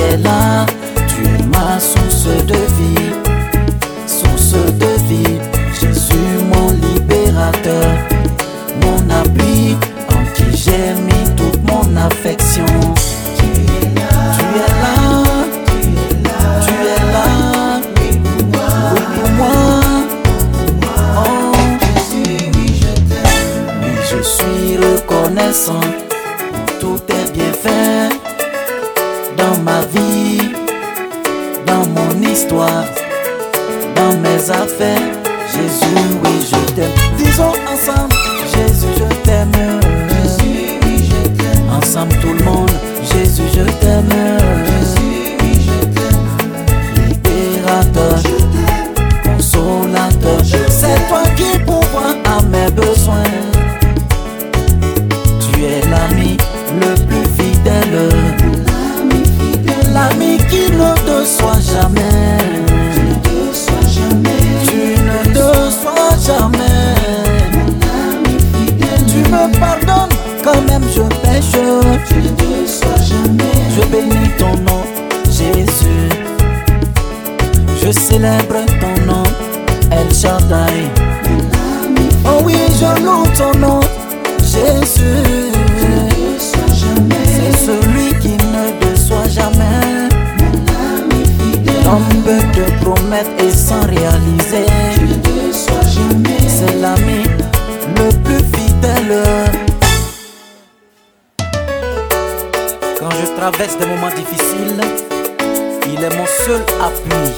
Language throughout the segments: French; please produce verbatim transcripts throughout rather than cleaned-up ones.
es là, tu es ma source de vie, source de vie. Jésus mon libérateur, mon appui, en qui j'ai mis toute mon affection. Tu es là, tu es là, tu es là, oui pour moi, oui pour moi. Oh Jésus, oui je t'aime, oui je suis reconnaissant pour tous tes bienfaits dans ma vie, dans mon histoire, dans mes affaires. Jésus, oui je t'aime. Disons ensemble, Jésus je t'aime. Jésus, oui je t'aime. Ensemble tout le monde, Jésus je t'aime. Jésus, oui je t'aime. Libérateur, je t'aime. Consolateur, c'est toi qui pourvois à mes besoins. Tu es l'ami le plus fidèle, l'ami fidèle, l'ami qui ne déçoit jamais. Tu ne déçois jamais, mon ami fidèle. Tu me pardonnes quand même je pêche. Tu ne déçois jamais. Je bénis ton nom, Jésus. Je célèbre ton nom, El Shaddai. Oh oui, je loue ton nom, Jésus. C'est celui qui ne déçoit jamais. L'homme peut te promettre et sans réaliser. C'est l'ami le plus fidèle. Quand je traverse des moments difficiles, il est mon seul appui.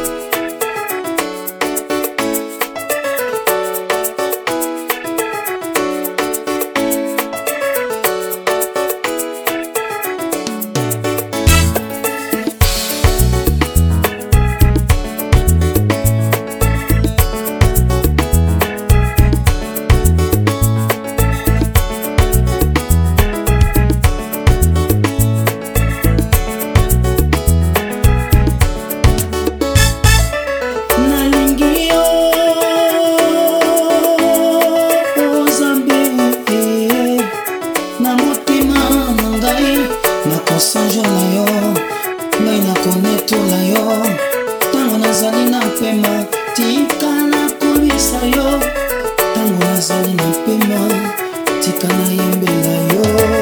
Sanjo na yo, ngai na koneto na yo. Tango nazali na pema, tika na kobisa yo. Tango nazali na pema, tika na yembela yo.